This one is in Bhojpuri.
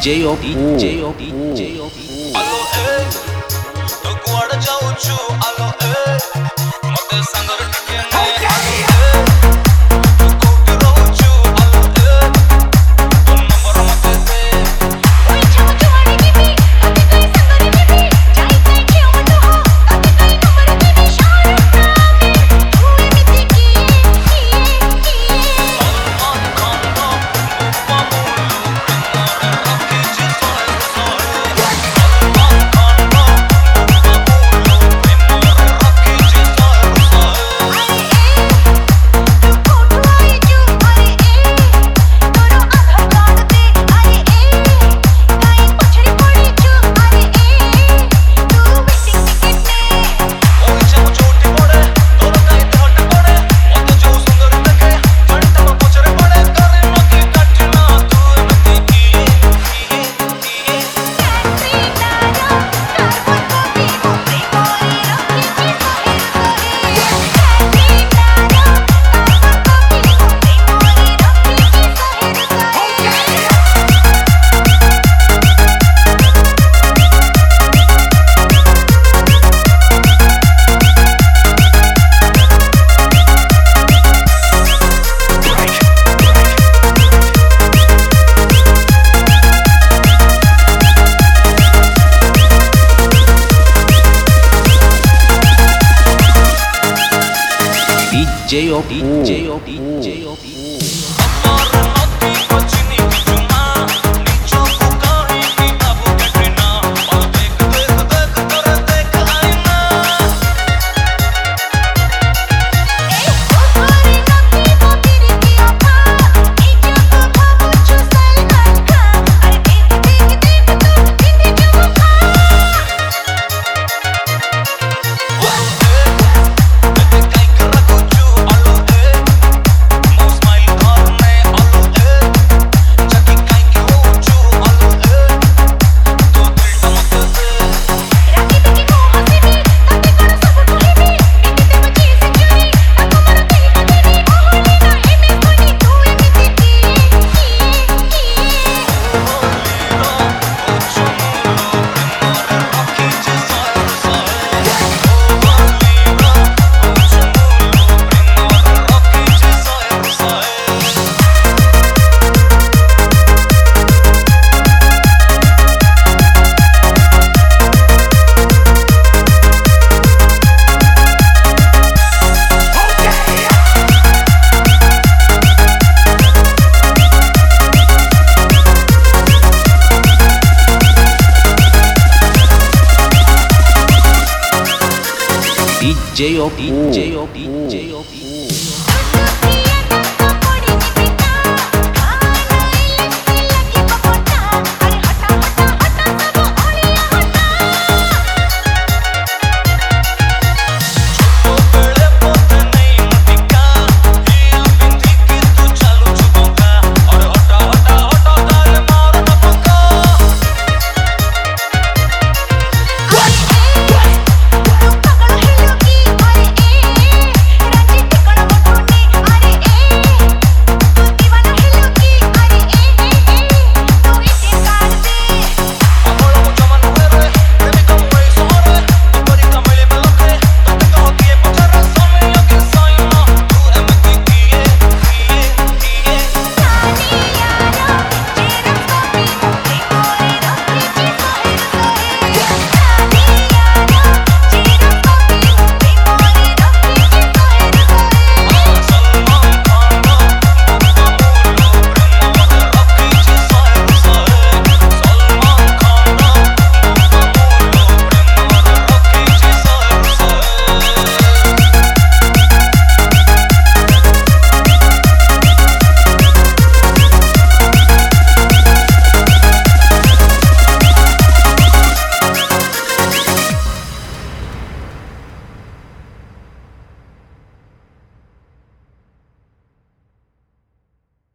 Alo tu kuada jauchu alo mate sangare ଟିକେ ନେ tu କୋଉଠି ରହୁଛୁ alo ତୋ ନମ୍ବର ମତେ ଦେ ओइ छम जुआड़ी जीबी तते कई संगरे जीबी जाई जाई क्यों मत हो तते कई नंबर जीबी शाहरुख खान तू एमिति किए सलमान खान रो रूपा मुलु प्रेमरे रखिଛି ଶହେ ଶହେ सलमान खान रो रूपा मुलु प्रेमरे रखିଛି ଶହେ ଶହେ तू कोठू आई जू अरे तोरो आधार कार्ड दे अरे काई पछड़ी पड़ी जू अरे तू वेटिंग टिकट ने ओइ छम छोटी पड़े तोर काई हट पड़े मते जो सुंदर लगे घंटा में पछरे पड़े करे नकी काटना तू एमती किए कैटरीना कार को भी मुंबई मोरी रखिছি सहे सहे कैटरीना कार को भी मुंबई मोरी रखिছি सहे सहे अमर नदी बचनी बिजुना नीचो को काहे की बाबू कैटरीना और देख देख देख करे देख आईना ओरे नथी मोतीरी किया था नीचे को भाबुछु सलमान खान अरे देख देख देख तू बिंदी जो खा ते काई कर रखुछु आलो मो स्माइल करने आलो जकी काई के होछु आलो तो दिल मत दे राखी देखी को हसीबी तते कण सब भूलिबी बिंदी बची सेंचुरी ताको मर देख देवी ओहली ना एमे कोनी तू एमिति DJ Op. की